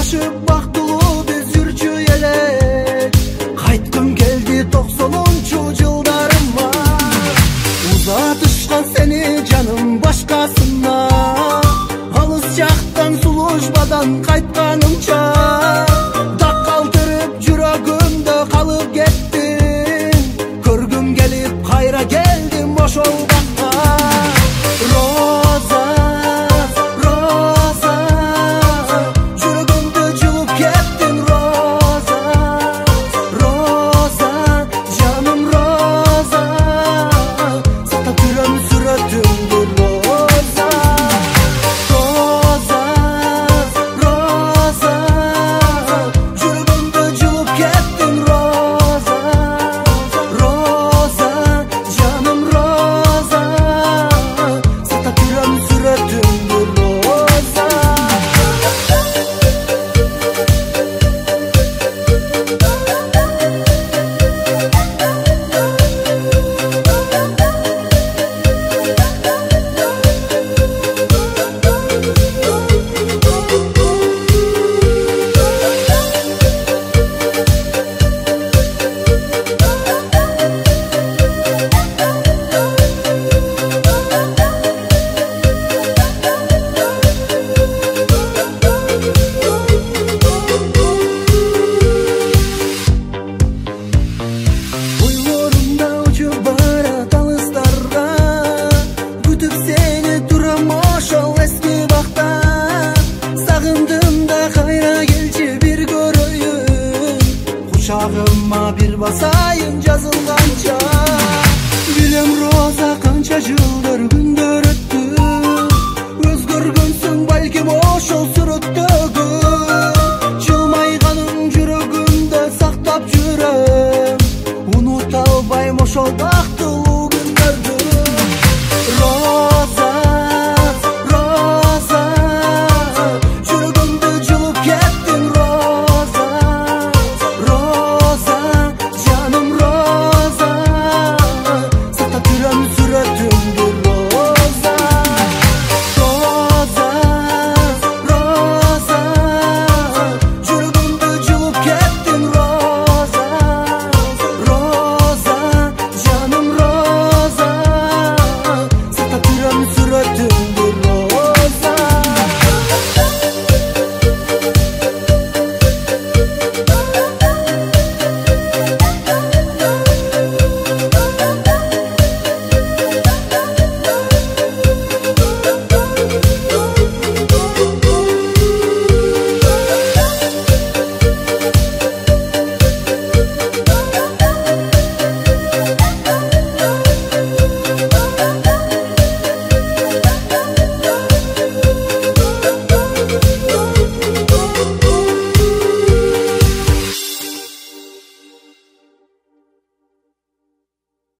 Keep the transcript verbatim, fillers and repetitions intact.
Yaşıp baktılуу biz yürçü elek. Kaytkım geldi toksonuncu yıllarıma. Uzatışkan seni canım başkasına. Alыс жактан сулушбадан кайтканымча так калтырып жүрөгүмдө калып кеттиң. Көргүм келип кайра келдим ошол бакка. Роза, Роза, жүрөгүмдү жылып кеттиң. Роза, Роза, жаным Роза, сактап жүрөм сүрөтүңдү. Роза, Роза, Роза, жүрөгүмдү жылып кеттиң. Роза, Роза, жаным Роза, сактап жүрөм сүрөтүңдү. Роза. Ойлорумда учуп барат алыстарга, күтүп сени турам ошол эски бакта. Сагындым да кайра келчи бир көрөйүн, кучагыма бир басайын жазылганча. Билем Роза канча жыл